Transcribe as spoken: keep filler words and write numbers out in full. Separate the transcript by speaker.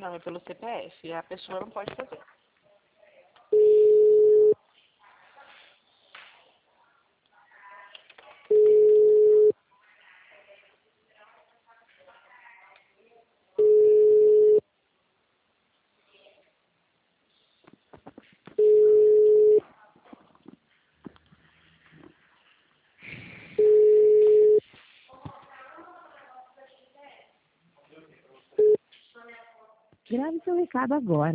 Speaker 1: não, é pelo C P F. A pessoa não pode fazer.
Speaker 2: Grave seu recado agora.